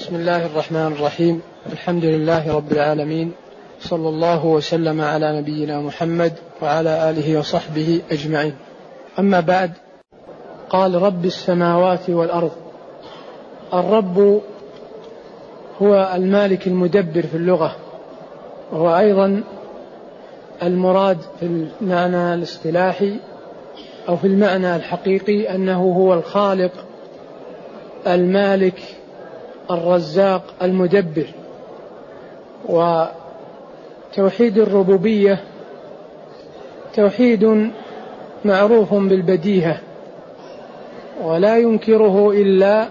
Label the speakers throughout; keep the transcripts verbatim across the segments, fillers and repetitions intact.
Speaker 1: بسم الله الرحمن الرحيم. الحمد لله رب العالمين، صلى الله وسلم على نبينا محمد وعلى آله وصحبه أجمعين. أما بعد، قال رب السماوات والأرض. الرب هو المالك المدبر في اللغة، وهو أيضا المراد في المعنى الاصطلاحي أو في المعنى الحقيقي أنه هو الخالق المالك الرزاق المدبر. وتوحيد الربوبية توحيد معروف بالبديهة، ولا ينكره إلا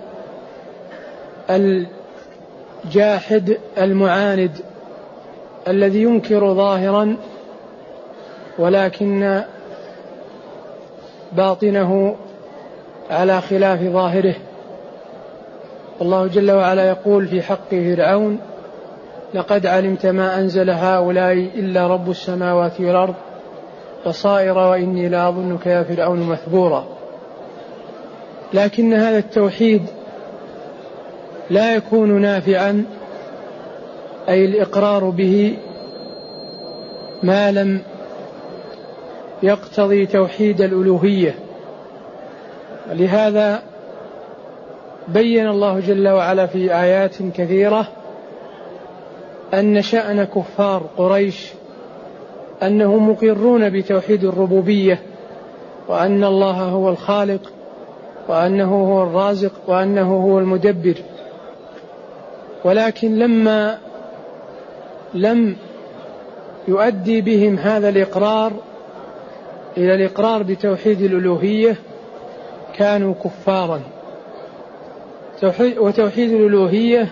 Speaker 1: الجاحد المعاند الذي ينكر ظاهرا ولكن باطنه على خلاف ظاهره. الله جل وعلا يقول في حق فرعون: لقد علمت ما أنزل هؤلاء إلا رب السماوات والأرض بصائر وإني لأظنك يا فرعون مثبورا. لكن هذا التوحيد لا يكون نافعا، أي الإقرار به، ما لم يقتضي توحيد الألوهية. لهذا بين الله جل وعلا في آيات كثيرة أن شأن كفار قريش أنهم مقرون بتوحيد الربوبية، وأن الله هو الخالق، وأنه هو الرازق، وأنه هو المدبر. ولكن لما لم يؤدي بهم هذا الإقرار إلى الإقرار بتوحيد الألوهية كانوا كفارا. وتوحيد الألوهية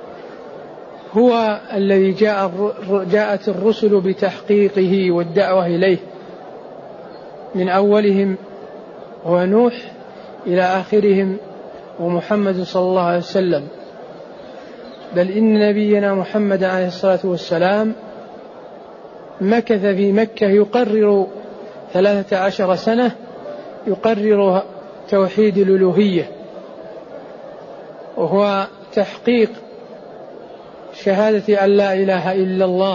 Speaker 1: هو الذي جاء جاءت الرسل بتحقيقه والدعوة إليه، من أولهم هو نوح إلى آخرهم ومحمد صلى الله عليه وسلم. بل إن نبينا محمد عليه الصلاة والسلام مكث في مكة يقرر ثلاثة عشر سنة يقرر توحيد الألوهية، وهو تحقيق شهادة أن لا إله إلا الله،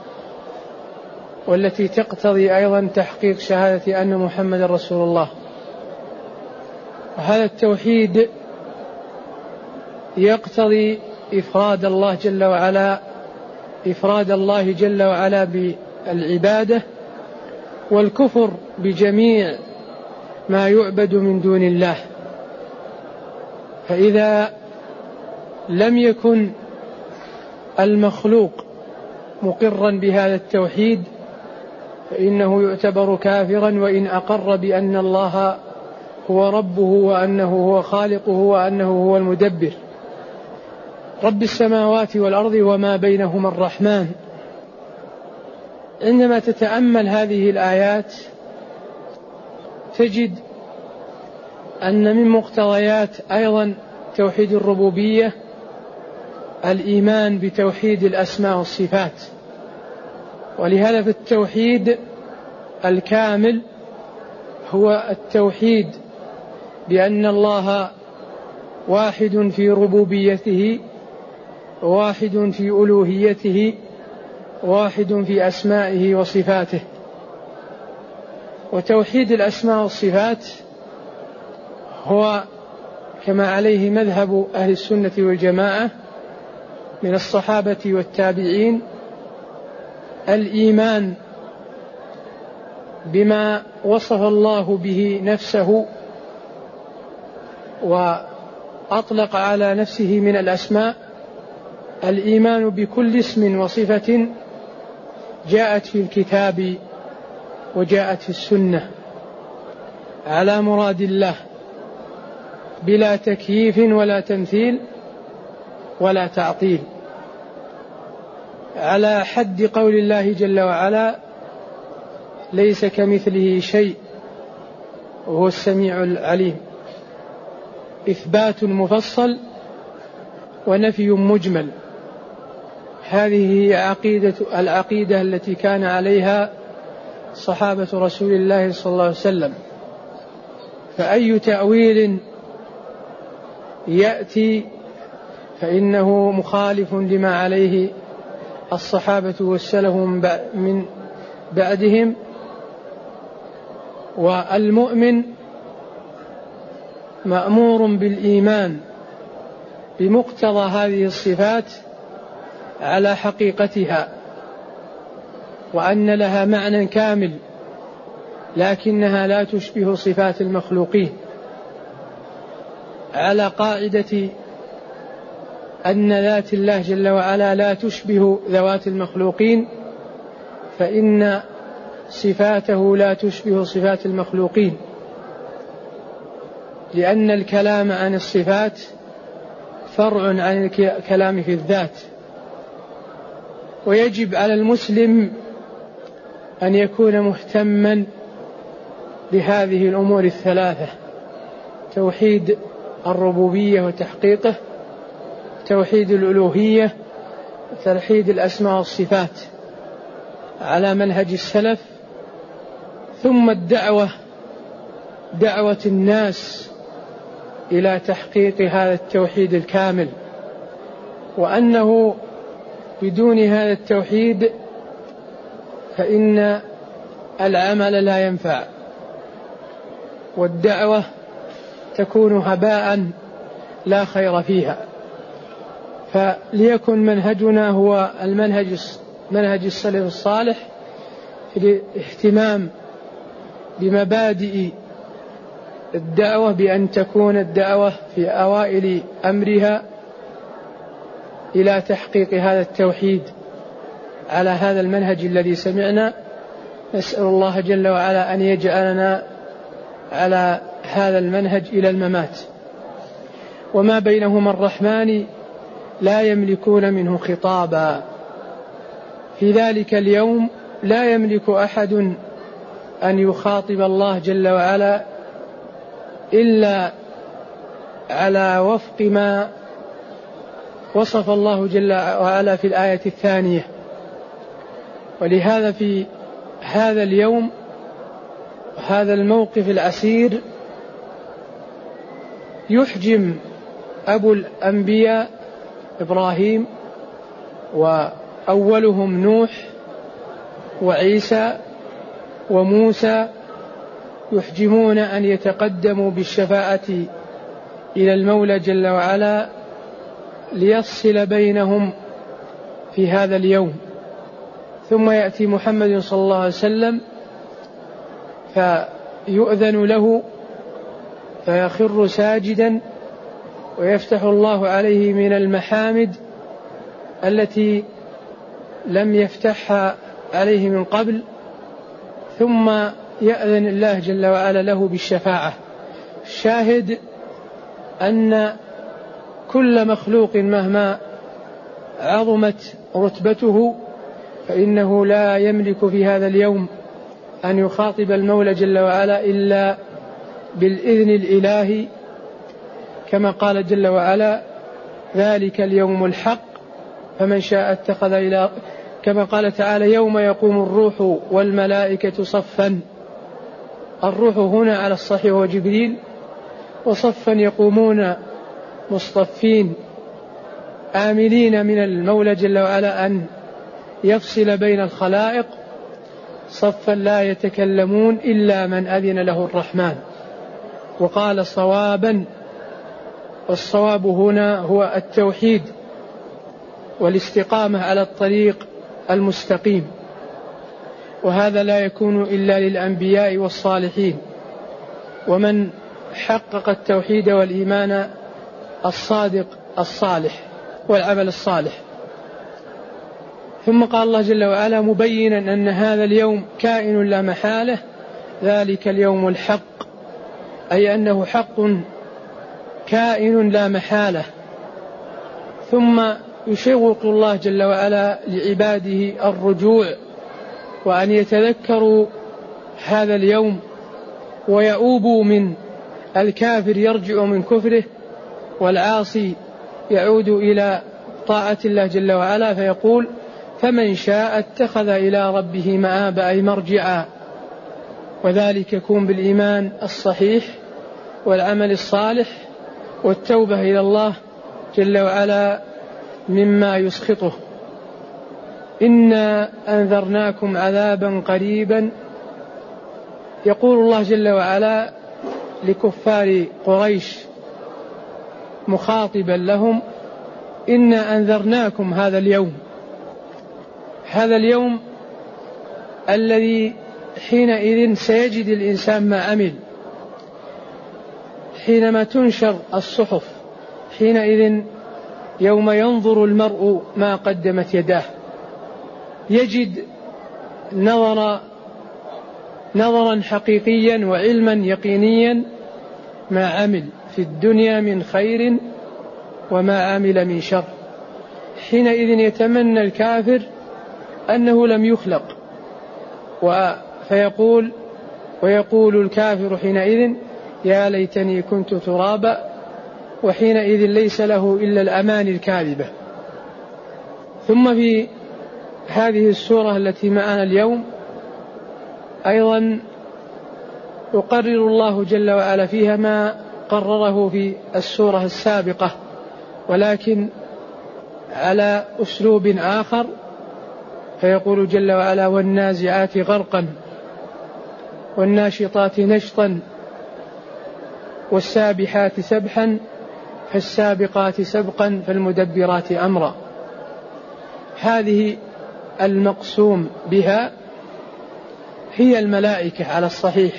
Speaker 1: والتي تقتضي أيضا تحقيق شهادة أن محمد رسول الله. وهذا التوحيد يقتضي إفراد الله جل وعلا إفراد الله جل وعلا بالعبادة، والكفر بجميع ما يعبد من دون الله. فإذا لم يكن المخلوق مقرا بهذا التوحيد فإنه يعتبر كافرا، وإن أقر بأن الله هو ربه وأنه هو خالقه وأنه هو المدبر. رب السماوات والأرض وما بينهما الرحمن. عندما تتأمل هذه الآيات تجد أن من مقتضيات أيضا توحيد الربوبية الإيمان بتوحيد الأسماء والصفات. ولهذا في التوحيد الكامل هو التوحيد بأن الله واحد في ربوبيته، واحد في ألوهيته، واحد في أسمائه وصفاته. وتوحيد الأسماء والصفات هو كما عليه مذهب أهل السنة والجماعة من الصحابة والتابعين الإيمان بما وصف الله به نفسه وأطلق على نفسه من الأسماء، الإيمان بكل اسم وصفة جاءت في الكتاب وجاءت في السنة على مراد الله، بلا تكييف ولا تمثيل ولا تعطيل، على حد قول الله جل وعلا: ليس كمثله شيء وهو السميع العليم. إثبات مفصل ونفي مجمل. هذه هي عقيدة العقيدة التي كان عليها صحابة رسول الله صلى الله عليه وسلم. فأي تأويل يأتي فإنه مخالف لما عليه الصحابة والسلف من بعدهم. والمؤمن مأمور بالإيمان بمقتضى هذه الصفات على حقيقتها، وأن لها معنى كامل، لكنها لا تشبه صفات المخلوقين، على قاعدة أن ذات الله جل وعلا لا تشبه ذوات المخلوقين، فإن صفاته لا تشبه صفات المخلوقين، لأن الكلام عن الصفات فرع عن الكلام في الذات. ويجب على المسلم أن يكون مهتما بهذه الأمور الثلاثة: توحيد الربوبية وتحقيقه، توحيد الألوهية، توحيد الأسماء والصفات على منهج السلف، ثم الدعوة دعوة الناس إلى تحقيق هذا التوحيد الكامل، وأنه بدون هذا التوحيد فإن العمل لا ينفع، والدعوة تكون هباء لا خير فيها. فليكن منهجنا هو المنهج منهج السلف الصالح في الاهتمام بمبادئ الدعوة، بأن تكون الدعوة في أوائل أمرها إلى تحقيق هذا التوحيد على هذا المنهج الذي سمعنا. نسأل الله جل وعلا أن يجعلنا على هذا المنهج إلى الممات. وما بينهما الرحمن لا يملكون منه خطابا. في ذلك اليوم لا يملك أحد أن يخاطب الله جل وعلا إلا على وفق ما وصف الله جل وعلا في الآية الثانية. ولهذا في هذا اليوم هذا الموقف العسير يحجم أبو الأنبياء إبراهيم، وأولهم نوح وعيسى وموسى، يحجمون أن يتقدموا بالشفاعة إلى المولى جل وعلا ليفصل بينهم في هذا اليوم. ثم يأتي محمد صلى الله عليه وسلم فيؤذن له فيخر ساجدا، ويفتح الله عليه من المحامد التي لم يفتحها عليه من قبل، ثم يأذن الله جل وعلا له بالشفاعة. الشاهد أن كل مخلوق مهما عظمت رتبته فإنه لا يملك في هذا اليوم أن يخاطب المولى جل وعلا إلا بالإذن الإلهي، كما قال جل وعلا: ذلك اليوم الحق فمن شاء اتخذ إلى، كما قال تعالى: يوم يقوم الروح والملائكة صفا. الروح هنا على الصحيح وجبريل، وصفا يقومون مصطفين آملين من المولى جل وعلا أن يفصل بين الخلائق صفا لا يتكلمون إلا من أذن له الرحمن وقال صوابا. والصواب هنا هو التوحيد والاستقامة على الطريق المستقيم، وهذا لا يكون إلا للأنبياء والصالحين، ومن حقق التوحيد والإيمان الصادق الصالح والعمل الصالح. ثم قال الله جل وعلا مبينا أن هذا اليوم كائن لا محالة: ذلك اليوم الحق، أي أنه حق كائن لا محالة. ثم يشوق الله جل وعلا لعباده الرجوع، وأن يتذكروا هذا اليوم ويؤوبوا من الكافر يرجع من كفره، والعاصي يعود إلى طاعة الله جل وعلا، فيقول: فمن شاء اتخذ إلى ربه مآبا، أي مرجعا. وذلك يكون بالإيمان الصحيح والعمل الصالح والتوبة إلى الله جل وعلا مما يسخطه. إنا أنذرناكم عذابا قريبا، يقول الله جل وعلا لكفار قريش مخاطبا لهم: إنا أنذرناكم هذا اليوم، هذا اليوم الذي حينئذ سيجد الإنسان ما عمل، حينما تنشر الصحف، حينئذ يوم ينظر المرء ما قدمت يداه، يجد نظر نظرا حقيقيا وعلما يقينيا ما عمل في الدنيا من خير وما عمل من شر. حينئذ يتمنى الكافر أنه لم يخلق، فيقول ويقول الكافر حينئذ: يا ليتني كنت ترابا، وحينئذ ليس له إلا الأماني الكاذبة. ثم في هذه السورة التي معنا اليوم أيضا يقرر الله جل وعلا فيها ما قرره في السورة السابقة، ولكن على أسلوب آخر، فيقول جل وعلا: والنازعات غرقا والناشطات نشطا والسابحات سبحا فالسابقات سبقا فالمدبرات أمرا. هذه المقسوم بها هي الملائكة على الصحيح،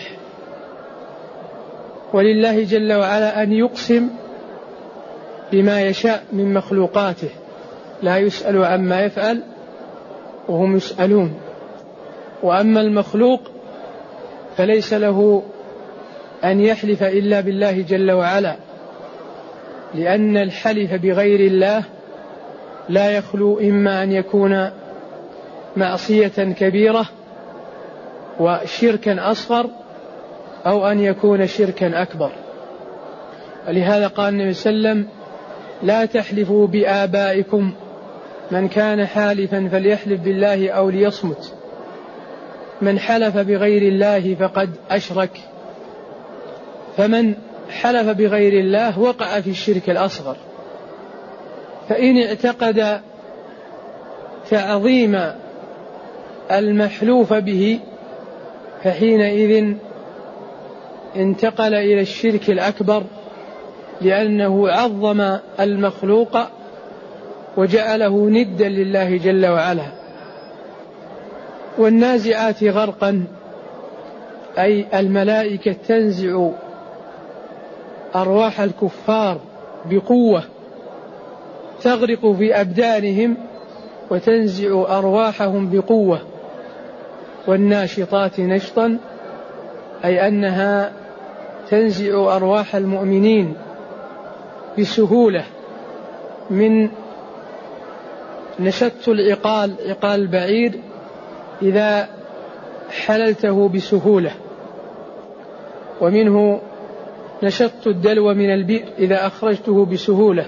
Speaker 1: ولله جل وعلا أن يقسم بما يشاء من مخلوقاته، لا يسأل عما يفعل وهم يسألون. وأما المخلوق فليس له أن يحلف إلا بالله جل وعلا، لأن الحلف بغير الله لا يخلو إما أن يكون معصية كبيرة وشركا أصغر، أو أن يكون شركا أكبر. ولهذا قال النبي صلى الله عليه وسلم: لا تحلفوا بآبائكم، من كان حالفا فليحلف بالله أو ليصمت، من حلف بغير الله فقد أشرك. فمن حلف بغير الله وقع في الشرك الأصغر. فإن اعتقد تعظيم المحلوف به فحينئذ انتقل إلى الشرك الأكبر، لأنه عظم المخلوق وجعله ندا لله جل وعلا. والنازعات غرقا أي الملائكة تنزع أرواح الكفار بقوة، تغرق في أبدانهم وتنزع أرواحهم بقوة. والناشطات نشطا أي أنها تنزع أرواح المؤمنين بسهولة، من نشط العقال، عقال البعير إذا حللته بسهولة، ومنه نشط الدلو من البئر إذا أخرجته بسهولة.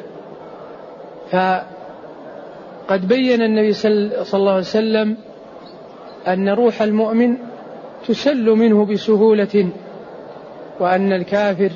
Speaker 1: فقد بين النبي صلى الله عليه وسلم أن روح المؤمن تسل منه بسهولة، وأن الكافر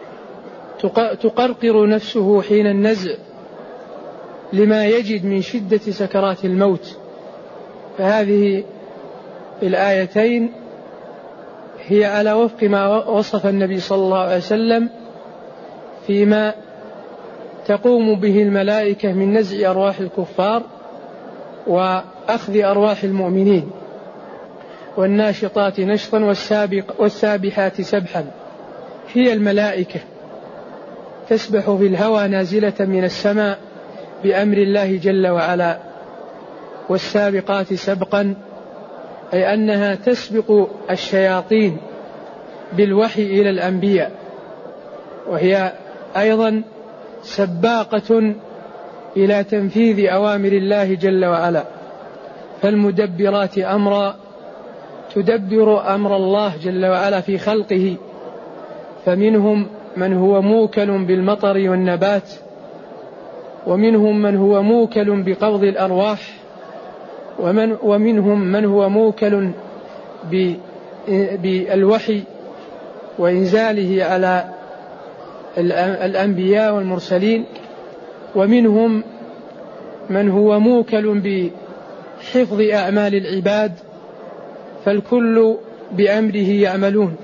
Speaker 1: تقرقر نفسه حين النزع لما يجد من شدة سكرات الموت. فهذه الآيتين هي على وفق ما وصف النبي صلى الله عليه وسلم فيما تقوم به الملائكة من نزع أرواح الكفار وأخذ أرواح المؤمنين. والناشطات نشطا والسابق والسابحات سبحا، هي الملائكة تسبح في الهوى نازلة من السماء بأمر الله جل وعلا. والسابقات سبقا أي أنها تسبق الشياطين بالوحي إلى الأنبياء، وهي أيضا سباقة إلى تنفيذ أوامر الله جل وعلا. فالمدبرات أمرا تدبر أمر الله جل وعلا في خلقه، فمنهم من هو موكل بالمطر والنبات، ومنهم من هو موكل بقبض الأرواح، ومن ومنهم من هو موكل بالوحي وإنزاله على الأنبياء والمرسلين. ومنهم من هو موكل بحفظ أعمال العباد، فالكل بأمره يعملون،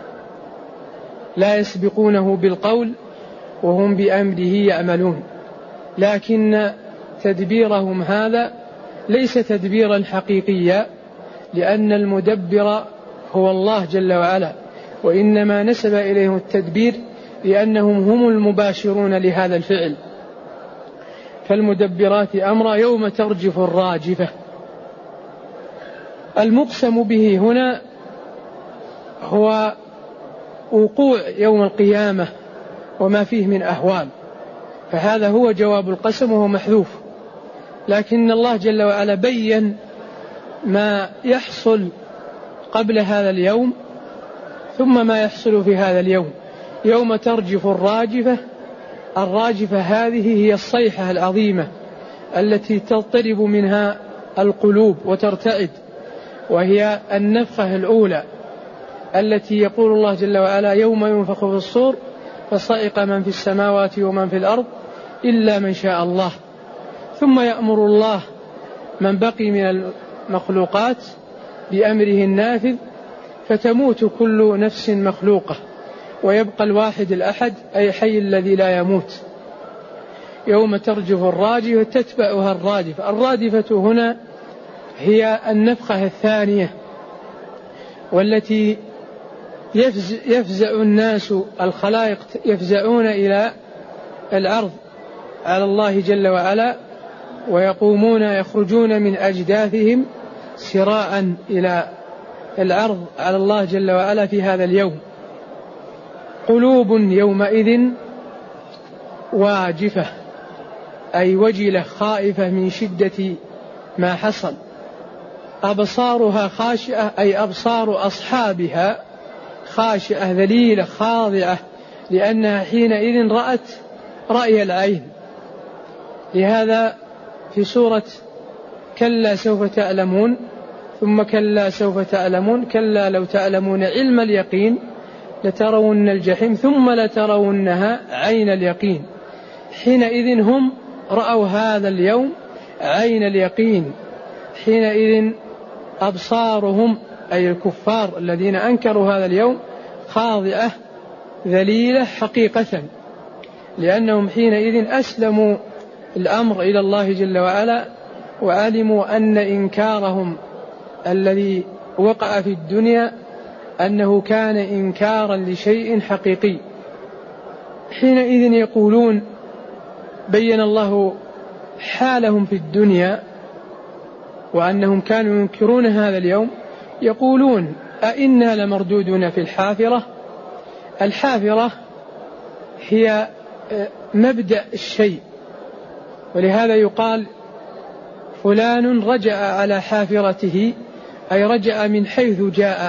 Speaker 1: لا يسبقونه بالقول وهم بأمره يعملون، لكن تدبيرهم هذا ليس تدبيرا حقيقيا، لأن المدبر هو الله جل وعلا، وإنما نسب إليهم التدبير لأنهم هم المباشرون لهذا الفعل. فالمدبرات أمرا يوم ترجف الراجفة. المقسم به هنا هو وقوع يوم القيامة وما فيه من أهوال، فهذا هو جواب القسم وهو محذوف، لكن الله جل وعلا بين ما يحصل قبل هذا اليوم ثم ما يحصل في هذا اليوم. يوم ترجف الراجفة، الراجفة هذه هي الصيحة العظيمة التي تضطرب منها القلوب وترتعد، وهي النفخة الأولى التي يقول الله جل وعلا يوم ينفخ في الصور فصعق من في السماوات ومن في الأرض إلا من شاء الله، ثم يأمر الله من بقي من المخلوقات بأمره النافذ فتموت كل نفس مخلوقة ويبقى الواحد الأحد أي حي الذي لا يموت. يوم ترجف الراجفة تتبعها الرادفة. الرادفة هنا هي النفخة الثانية، والتي يفزع الناس الخلائق يفزعون إلى العرض على الله جل وعلا، ويقومون يخرجون من أجداثهم سراعا إلى العرض على الله جل وعلا في هذا اليوم. قلوب يومئذ واجفة أي وجلة خائفة من شدة ما حصل. أبصارها خاشعة أي أبصار أصحابها خاشعة ذليلة خاضعة، لأنها حينئذ رأت رأي العين. لهذا في سورة كلا سوف تعلمون ثم كلا سوف تعلمون كلا لو تعلمون علم اليقين لترون الجحيم ثم لترونها عين اليقين. حينئذ هم رأوا هذا اليوم عين اليقين، حينئذ أبصارهم أي الكفار الذين أنكروا هذا اليوم خاضعة ذليلة حقيقة، لأنهم حينئذ أسلموا الأمر إلى الله جل وعلا، وعلموا أن إنكارهم الذي وقع في الدنيا أنه كان إنكارا لشيء حقيقي. حينئذ يقولون، بين الله حالهم في الدنيا وأنهم كانوا ينكرون هذا اليوم، يقولون أئنا لمردودون في الحافرة. الحافرة هي مبدأ الشيء، ولهذا يقال فلان رجع على حافرته أي رجع من حيث جاء،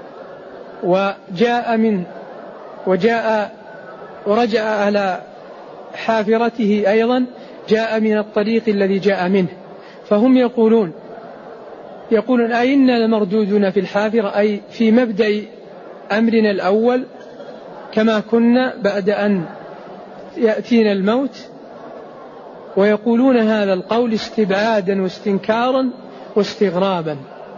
Speaker 1: وجاء من وجاء ورجع على حافرته أيضا جاء من الطريق الذي جاء منه. فهم يقولون يقولون أئنا لمردودون في الحافرة أي في مبدأ أمرنا الأول كما كنا بعد أن يأتينا الموت. ويقولون هذا القول استبعادا واستنكارا واستغرابا،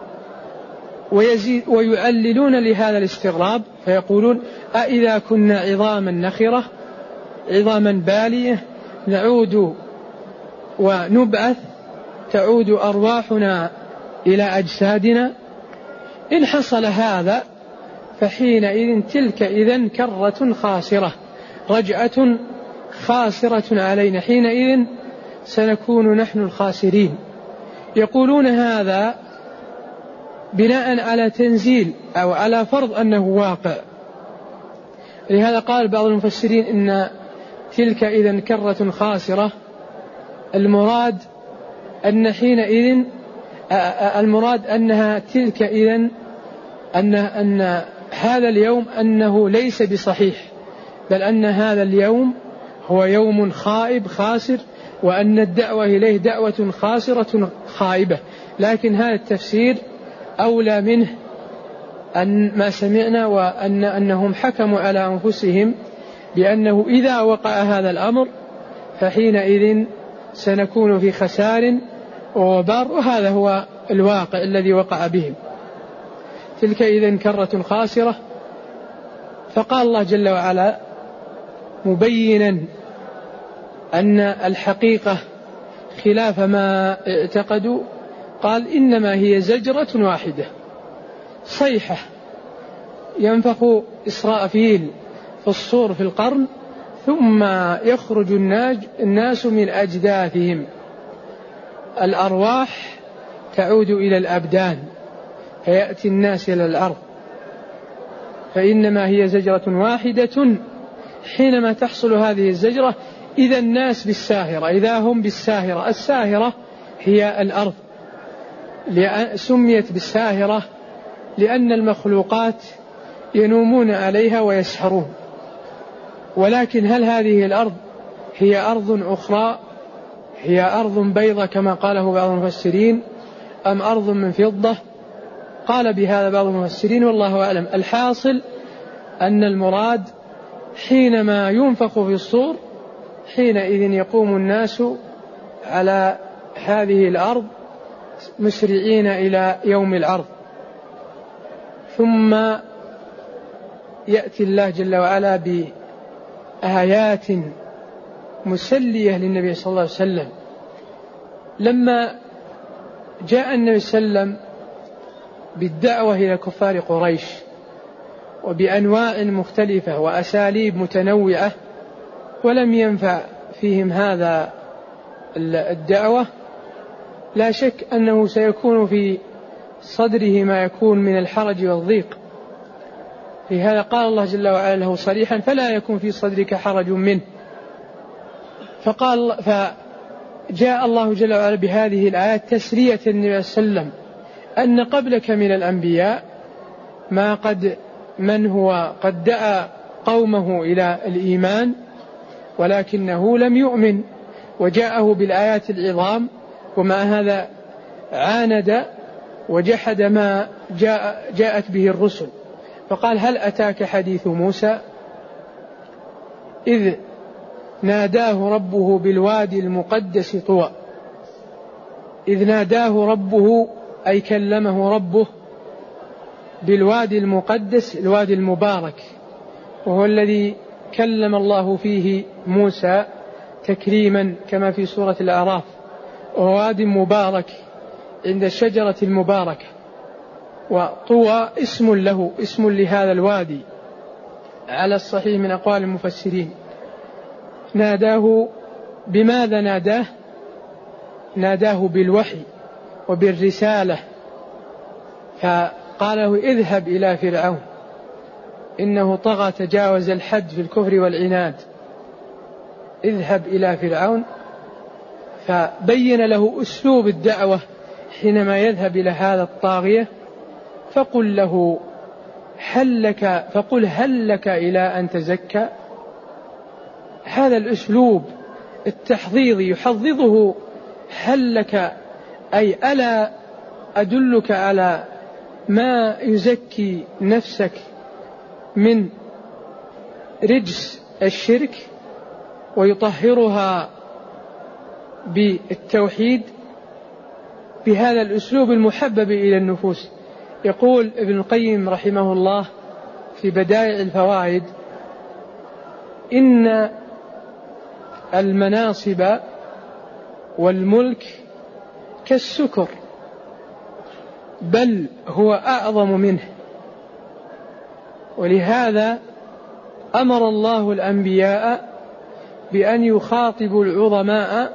Speaker 1: ويزيد ويعللون لهذا الاستغراب فيقولون أئذا كنا عظاما نخرة عظاما بالية نعود ونبعث تعود أرواحنا إلى أجسادنا. إن حصل هذا فحينئذ تلك إذن كرة خاسرة، رجعة خاسرة علينا، حينئذ سنكون نحن الخاسرين. يقولون هذا بناء على تنزيل أو على فرض أنه واقع. لهذا قال بعض المفسرين إن تلك إذن كرة خاسرة، المراد أن حينئذ المراد أنها تلك إذن أن, أن هذا اليوم أنه ليس بصحيح، بل أن هذا اليوم هو يوم خائب خاسر، وأن الدعوة إليه دعوة خاسرة خائبة. لكن هذا التفسير أولى منه أن ما سمعنا، وأن أنهم حكموا على أنفسهم بأنه إذا وقع هذا الأمر فحينئذ سنكون في خسار ووبار، وهذا هو الواقع الذي وقع بهم. تلك إذن كرة خاسرة. فقال الله جل وعلا مبينا أن الحقيقة خلاف ما اعتقدوا، قال إنما هي زجرة واحدة، صيحة ينفخ إسرافيل في الصور في القرن، ثم يخرج الناس من أجداثهم، الأرواح تعود إلى الأبدان فيأتي الناس إلى الأرض. فإنما هي زجرة واحدة. حينما تحصل هذه الزجرة إذا الناس بالساهرة، إذا هم بالساهرة. الساهرة هي الأرض، سميت بالساهرة لأن المخلوقات ينومون عليها ويسهرون. ولكن هل هذه الأرض هي أرض أخرى، هي أرض بيضة كما قاله بعض المفسرين، أم أرض من فضة؟ قال بهذا بعض المفسرين والله أعلم. الحاصل أن المراد حينما ينفخ في الصور حينئذ يقوم الناس على هذه الأرض مسرعين إلى يوم العرض. ثم يأتي الله جل وعلا بآيات مسلية للنبي صلى الله عليه وسلم. لما جاء النبي صلى الله عليه وسلم بالدعوة إلى كفار قريش وبأنواع مختلفة وأساليب متنوعة ولم ينفع فيهم هذا الدعوة، لا شك أنه سيكون في صدره ما يكون من الحرج والضيق. في هذا قال الله جل وعلا له صريحا فلا يكون في صدرك حرج منه. فقال فجاء الله جل وعلا بهذه الآيات تسلية النبي صلى الله عليه وسلم أن قبلك من الأنبياء ما قد من هو قد دعا قومه إلى الإيمان ولكنه لم يؤمن وجاءه بالآيات العظام، ومع هذا عاند وجحد ما جاء جاءت به الرسل. فقال هل أتاك حديث موسى إذ ناداه ربه بالوادي المقدس طوى. إذ ناداه ربه أي كلمه ربه بالوادي المقدس، الوادي المبارك، وهو الذي كلم الله فيه موسى تكريما كما في سورة الأعراف، وهو وادي مبارك عند الشجرة المباركة. وطوى اسم له، اسم لهذا الوادي على الصحيح من أقوال المفسرين. ناداه بماذا ناداه؟ ناداه بالوحي وبالرسالة، فقال له اذهب إلى فرعون إنه طغى تجاوز الحد في الكفر والعناد. اذهب إلى فرعون، فبين له أسلوب الدعوة حينما يذهب إلى هذا الطاغية. فقل له هل لك فقل هل لك إلى أن تزكى. هذا الأسلوب التحضيضي يحضضه هل لك، أي ألا أدلك على ما يزكي نفسك من رجس الشرك ويطهرها بالتوحيد بهذا الأسلوب المحبب إلى النفوس. يقول ابن القيم رحمه الله في بدائع الفوائد إن المناصب والملك كالسكر بل هو أعظم منه، ولهذا أمر الله الأنبياء بأن يخاطبوا العظماء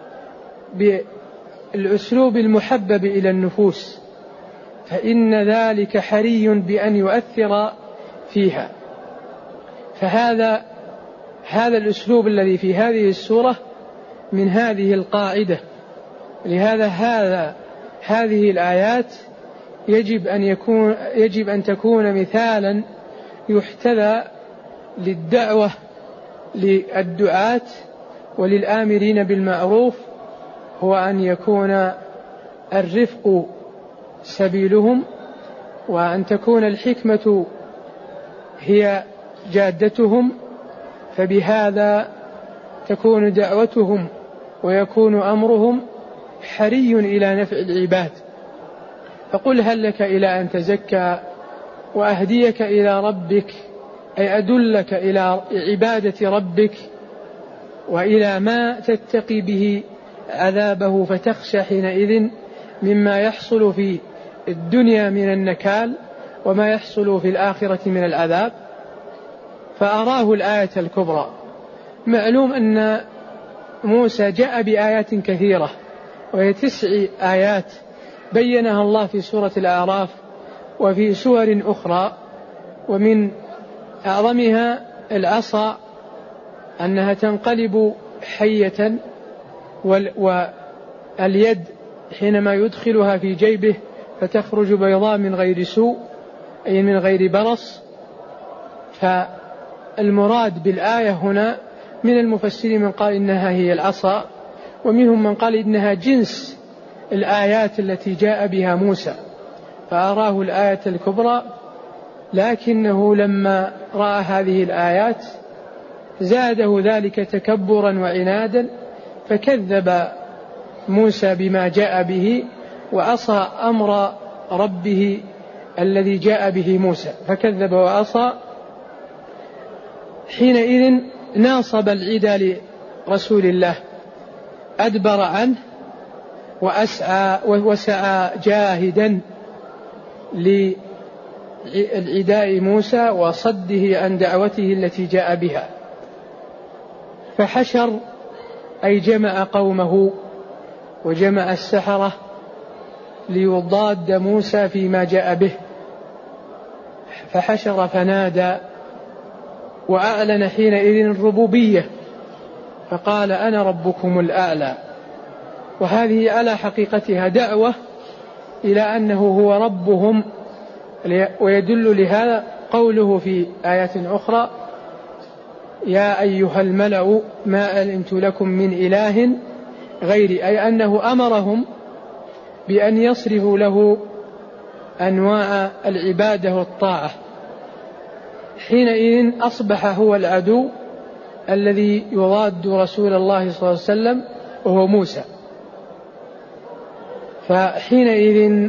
Speaker 1: بالأسلوب المحبب إلى النفوس، فإن ذلك حري بأن يؤثر فيها. فهذا هذا الأسلوب الذي في هذه السورة من هذه القاعدة. لهذا هذا هذه الآيات يجب أن يكون يجب أن تكون مثالا يحتذى للدعوة للدعاة وللآمرين بالمعروف، هو أن يكون الرفق سبيلهم، وأن تكون الحكمة هي جادتهم. فبهذا تكون دعوتهم ويكون أمرهم حري إلى نفع العباد. فقل هل لك إلى أن تزكى وأهديك إلى ربك، أي أدلك إلى عبادة ربك وإلى ما تتقي به عذابه فتخشى حينئذ مما يحصل في الدنيا من النكال وما يحصل في الآخرة من العذاب. فأراه الآية الكبرى. معلوم أن موسى جاء بآيات كثيرة وهي تسع آيات بينها الله في سورة الأعراف وفي سور أخرى، ومن أعظمها العصا أنها تنقلب حية، واليد حينما يدخلها في جيبه فتخرج بيضاء من غير سوء أي من غير برص. فالمراد بالآية هنا من المفسرين من قال إنها هي العصا، ومنهم من قال إنها جنس الآيات التي جاء بها موسى، فأراه الآية الكبرى. لكنه لما رأى هذه الآيات زاده ذلك تكبرا وعنادا، فكذب موسى بما جاء به وعصى أمر ربه الذي جاء به موسى، فكذب وعصى. حينئذ ناصب العدى لرسول الله، أدبر عنه وأسعى وسعى جاهدا للعداء موسى وصده عن دعوته التي جاء بها. فحشر أي جمع قومه وجمع السحرة ليضاد موسى فيما جاء به. فحشر فنادى وأعلن حينئذ الربوبية فقال أنا ربكم الأعلى. وهذه على حقيقتها دعوة إلى أنه هو ربهم، ويدل لهذا قوله في آيات أخرى يا أيها الملأ ما علمت لكم من إله غيري، أي أنه أمرهم بأن يصرفوا له أنواع العبادة والطاعة. حينئذ أصبح هو العدو الذي يضاد رسول الله صلى الله عليه وسلم وهو موسى. فحينئذ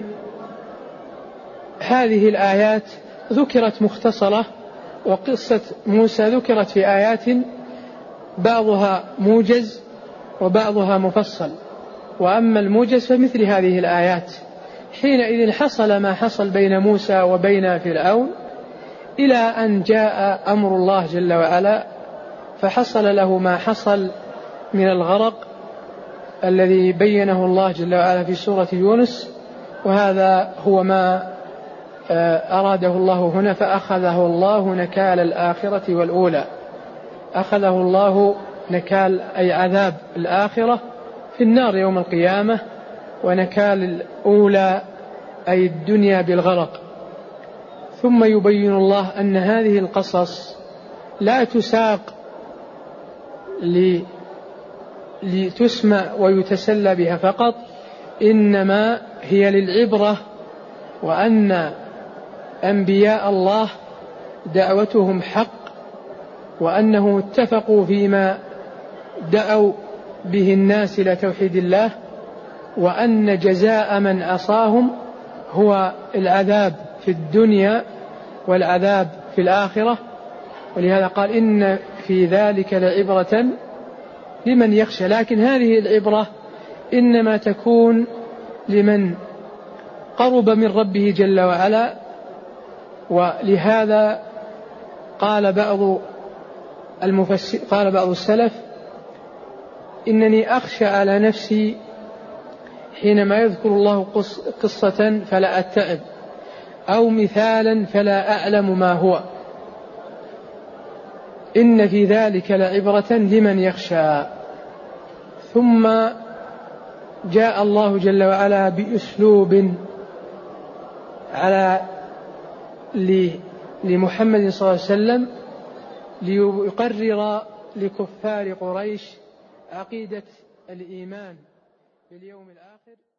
Speaker 1: هذه الآيات ذكرت مختصرة، وقصة موسى ذكرت في آيات بعضها موجز وبعضها مفصل. وأما الموجز فمثل هذه الآيات. حينئذ حصل ما حصل بين موسى وبين فرعون إلى أن جاء أمر الله جل وعلا، فحصل له ما حصل من الغرق الذي بينه الله جل وعلا في سورة يونس. وهذا هو ما أراده الله هنا، فأخذه الله نكال الآخرة والأولى. أخذه الله نكال أي عذاب الآخرة في النار يوم القيامة، ونكال الأولى أي الدنيا بالغرق. ثم يبين الله أن هذه القصص لا تساق لتسمع ويتسلى بها فقط، إنما هي للعبرة، وأن أنبياء الله دعوتهم حق، وأنه اتفقوا فيما دعوا به الناس إلى توحيد الله، وأن جزاء من عصاهم هو العذاب في الدنيا والعذاب في الآخرة. ولهذا قال إن في ذلك لعبرة لمن يخشى. لكن هذه العبرة إنما تكون لمن قرب من ربه جل وعلا. ولهذا قال بعض المفسر قال بعض السلف إنني أخشى على نفسي حينما يذكر الله قصة فلا أتعب، أو مثالا فلا أعلم ما هو. إن في ذلك لعبرة لمن يخشى. ثم جاء الله جل وعلا بأسلوب على لمحمد صلى الله عليه وسلم ليقرر لكفار قريش عقيدة الإيمان باليوم الآخر.